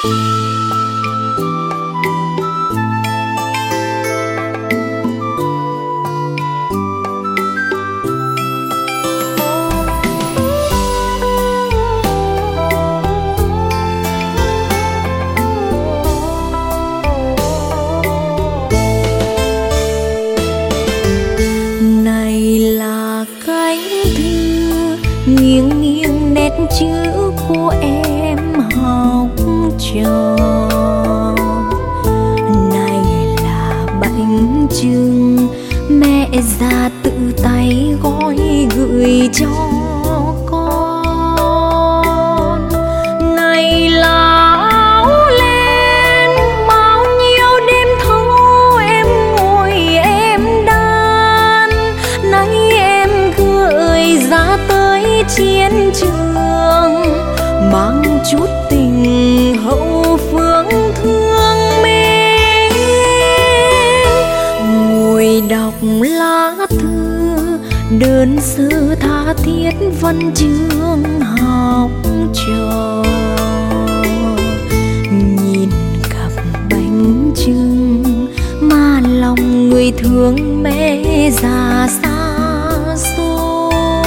Này là cánh thư nghiêng nghiêng nét chữ của em học trò. Này là bánh chưng mẹ già tự tay gói gửi cho con. Này là áo len bao nhiêu đêm thâu em ngồi em đan. Nay em gửi ra tới chiến trường mang chút tình hậu phương thương mến. Ngồi đọc lá thư đơn sơ tha thiết văn chương học trò. Nhìn cặp bánh chưng mà lòng người thương mẹ già xa xôi.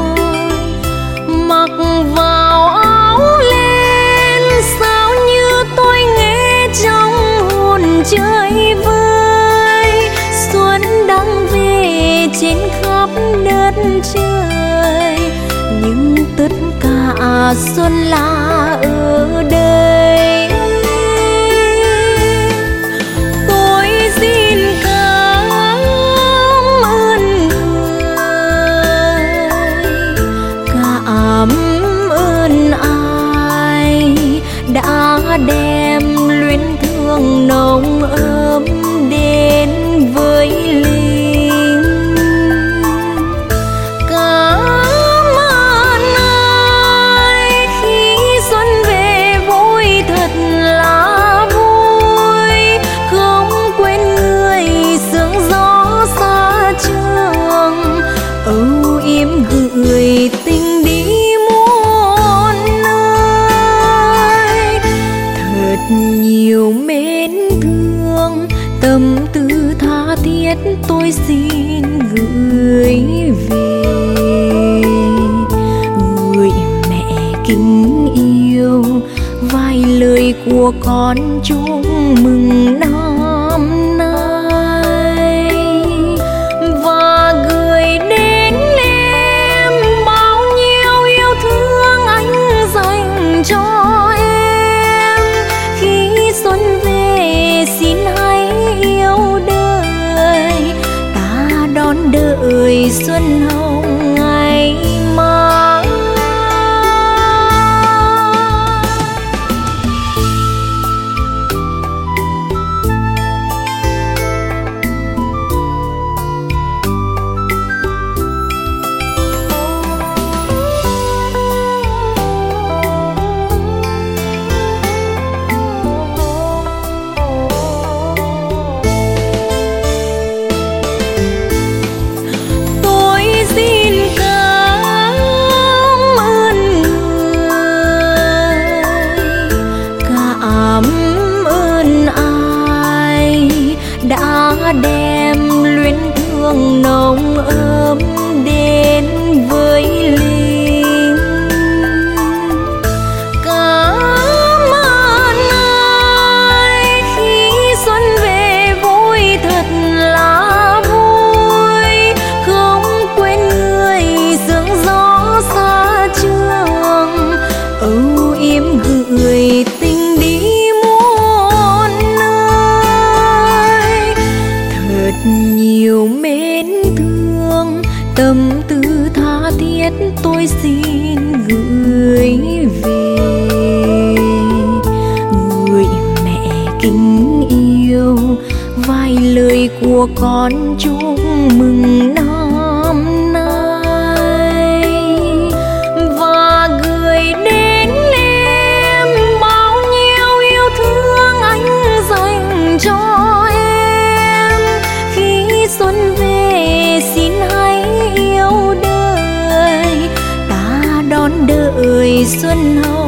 Mặc vào áo len sao như tôi nghe trong hồn chơi vơi. Xuân đang về trên khắp đất trời nhưng tất cả xuân là ở đây. Tôi xin cảm ơn người, cảm ơn ai đã đem luyến thương nồng ấm đến với Linh. Cảm ơn ai khi xuân về vui thật là vui. Không quên người sương gió xa trường âu yếm gửi tình đi muôn nơi. Thật nhiều mến thương tâm tư tha thiết tôi xin gửi về. Gửi mẹ kính yêu vài lời của con chúc mừng năm nay. Và gửi đến em bao nhiêu yêu thương anh dành cho em. Khi xuân về xin hãy yêu đời, ta đón đợi xuân hồng ngày mai. Tôi xin cảm ơn người, cảm ơn ai đã đem luyến thương nồng ấm đến với Linh. Cảm ơn ai khi xuân về vui thật là vui. Không quên người sương gió xa trường âu yếm gửi tình đi muôn nơi. Thật nhiều mến thương tâm tư tha thiết tôi xin gửi về. Gửi mẹ kính yêu vài lời của con chúc mừng năm nay. Và gửi đến em bao nhiêu yêu thương anh dành cho em. Khi xuân về xin hãy yêu đời, ta đón đợi xuân hồng